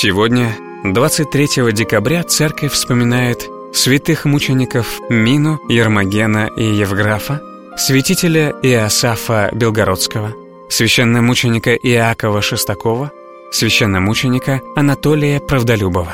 Сегодня, 23 декабря, церковь вспоминает святых мучеников Мину, Ермогена и Евграфа, святителя Иосафа Белгородского, священномученика Иакова Шестакова, священномученика Анатолия Правдолюбова.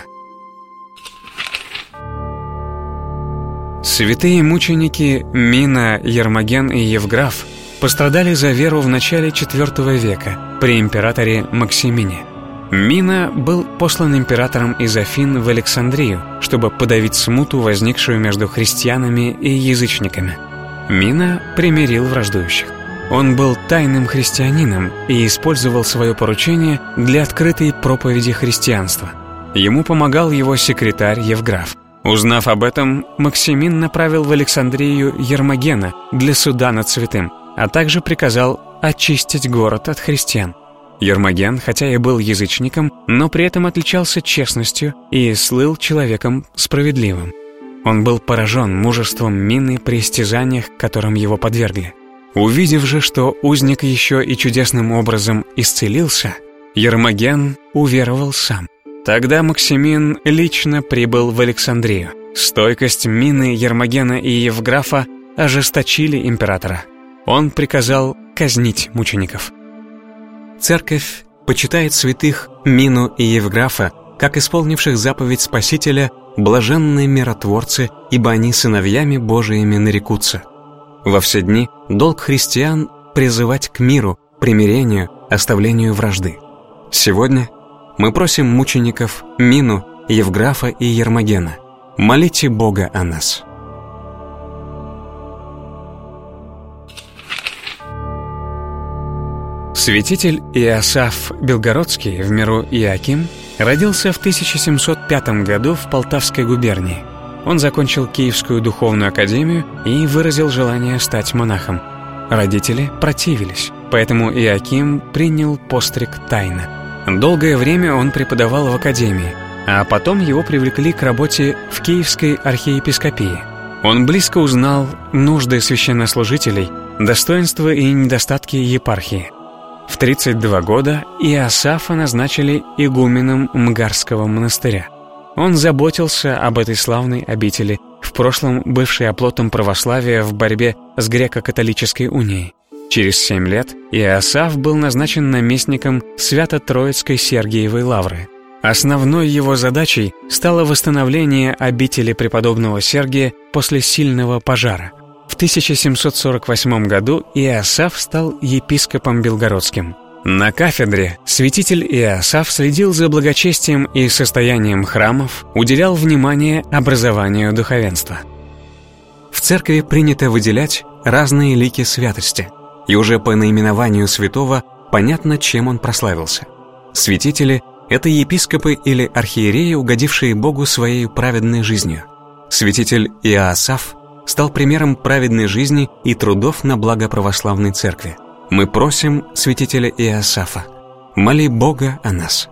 Святые мученики Мина, Ермоген и Евграф пострадали за веру в начале IV века при императоре Максимине. Мина был послан императором из Афин в Александрию, чтобы подавить смуту, возникшую между христианами и язычниками. Мина примирил враждующих. Он был тайным христианином и использовал свое поручение для открытой проповеди христианства. Ему помогал его секретарь Евграф. Узнав об этом, Максимин направил в Александрию Ермогена для суда над святым, а также приказал очистить город от христиан. Ермоген, хотя и был язычником, но при этом отличался честностью и слыл человеком справедливым. Он был поражен мужеством Мины при истязаниях, которым его подвергли. Увидев же, что узник еще и чудесным образом исцелился, Ермоген уверовал сам. Тогда Максимин лично прибыл в Александрию. Стойкость Мины, Ермогена и Евграфа ожесточили императора. Он приказал казнить мучеников. Церковь почитает святых Мину и Евграфа как исполнивших заповедь Спасителя блаженные миротворцы, ибо они сыновьями Божиими нарекутся. Во все дни долг христиан призывать к миру, примирению, оставлению вражды. Сегодня мы просим мучеников Мину, Евграфа и Ермогена: молите Бога о нас. Святитель Иосаф Белгородский, в миру Иоаким, родился в 1705 году в Полтавской губернии. Он закончил Киевскую духовную академию и выразил желание стать монахом. Родители противились, поэтому Иоаким принял постриг тайно. Долгое время он преподавал в академии, а потом его привлекли к работе в Киевской архиепископии. Он близко узнал нужды священнослужителей, достоинства и недостатки епархии. В 32 года Иосафа назначили игуменом Мгарского монастыря. Он заботился об этой славной обители, в прошлом бывшей оплотом православия в борьбе с греко-католической унией. Через 7 лет Иосаф был назначен наместником Свято-Троицкой Сергиевой лавры. Основной его задачей стало восстановление обители преподобного Сергия после сильного пожара. В 1748 году Иосаф стал епископом Белгородским. На кафедре святитель Иосаф следил за благочестием и состоянием храмов, уделял внимание образованию духовенства. В церкви принято выделять разные лики святости, и уже по наименованию святого понятно, чем он прославился. Святители — это епископы или архиереи, угодившие Богу своей праведной жизнью. Святитель Иосаф стал примером праведной жизни и трудов на благо православной церкви. Мы просим святителя Иосафа: моли Бога о нас.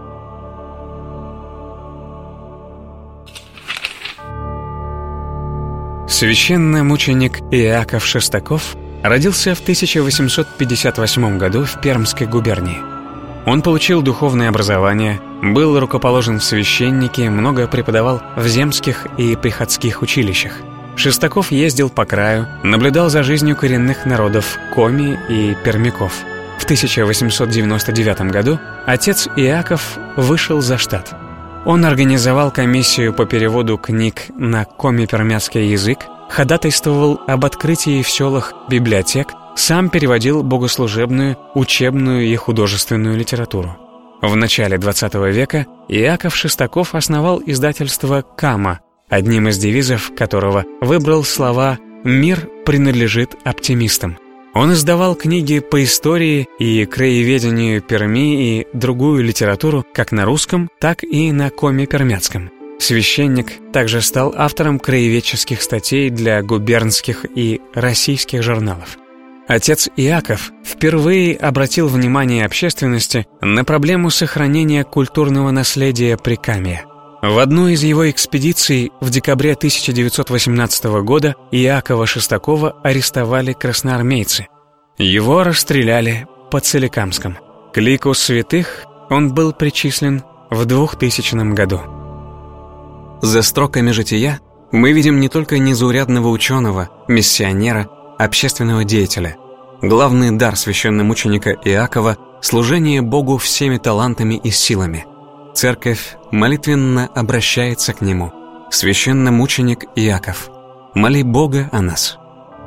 Священномученик Иаков Шестаков родился в 1858 году в Пермской губернии. Он получил духовное образование, был рукоположен в священники, много преподавал в земских и приходских училищах. Шестаков ездил по краю, наблюдал за жизнью коренных народов коми и пермяков. В 1899 году отец Иаков вышел за штат. Он организовал комиссию по переводу книг на коми-пермяцкий язык, ходатайствовал об открытии в селах библиотек, сам переводил богослужебную, учебную и художественную литературу. В начале XX века Иаков Шестаков основал издательство «Кама», одним из девизов которого выбрал слова «Мир принадлежит оптимистам». Он издавал книги по истории и краеведению Перми и другую литературу как на русском, так и на коми-пермяцком. Священник также стал автором краеведческих статей для губернских и российских журналов. Отец Иаков впервые обратил внимание общественности на проблему сохранения культурного наследия Прикамья. В одну из его экспедиций в декабре 1918 года Иакова Шестакова арестовали красноармейцы. Его расстреляли под Соликамском. К лику святых он был причислен в 2000 году. За строками жития мы видим не только незаурядного ученого, миссионера, общественного деятеля. Главный дар священномученика Иакова – служение Богу всеми талантами и силами. Церковь молитвенно обращается к нему. Священномученик Иаков, моли Бога о нас.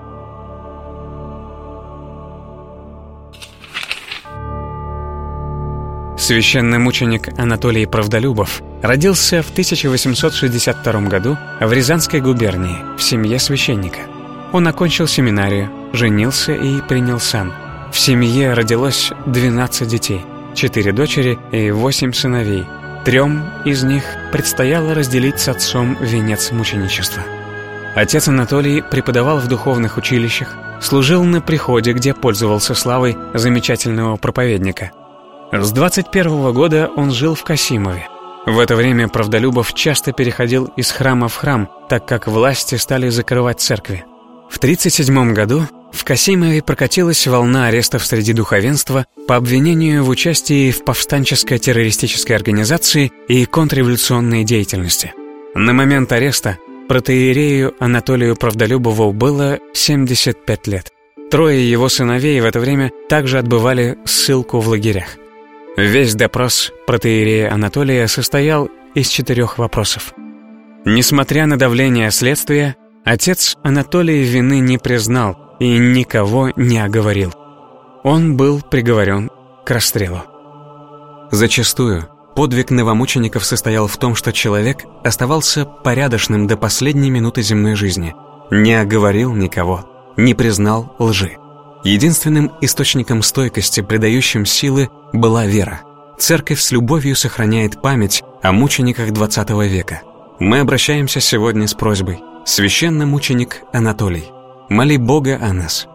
Священномученик Анатолий Правдолюбов родился в 1862 году в Рязанской губернии в семье священника. Он окончил семинарию, женился и принял сан. В семье родилось 12 детей, 4 дочери и 8 сыновей. 3 из них предстояло разделить с отцом венец мученичества. Отец Анатолий преподавал в духовных училищах, служил на приходе, где пользовался славой замечательного проповедника. С 21 года он жил в Касимове. В это время Правдолюбов часто переходил из храма в храм, так как власти стали закрывать церкви. В 1937 году в Касимове прокатилась волна арестов среди духовенства по обвинению в участии в повстанческой террористической организации и контрреволюционной деятельности. На момент ареста протоиерею Анатолию Правдолюбову было 75 лет. 3 его сыновей в это время также отбывали ссылку в лагерях. Весь допрос протоиерея Анатолия состоял из 4 вопросов. Несмотря на давление следствия, отец Анатолий вины не признал и никого не оговорил. Он был приговорен к расстрелу. Зачастую подвиг новомучеников состоял в том, что человек оставался порядочным до последней минуты земной жизни, не оговорил никого, не признал лжи. Единственным источником стойкости, придающим силы, была вера. Церковь с любовью сохраняет память о мучениках XX века. Мы обращаемся сегодня с просьбой: священномученик Анатолий, моли Бога о нас.